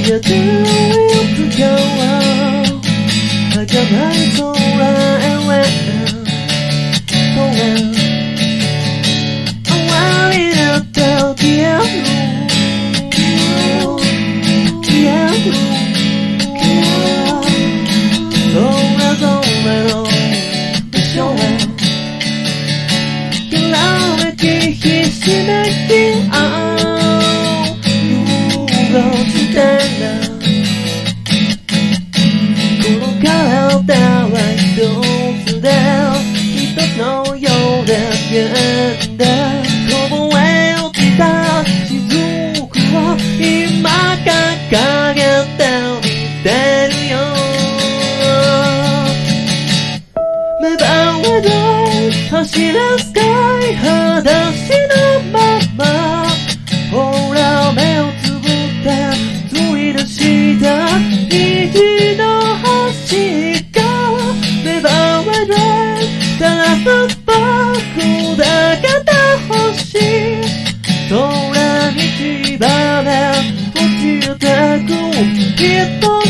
やでいつかは儚い空へ終わりだった消えるそれぞれの場所へきらめきひしめき合う動してなこの体は一つで一つのようで現代こぼれ落ちた雫を今掲げて見てるよ目覚めで走らすかい裸足のままほら目をつぶってつい出した虹の端が目覚めで照らす僕だけで星空に縛れ落ちてくきっと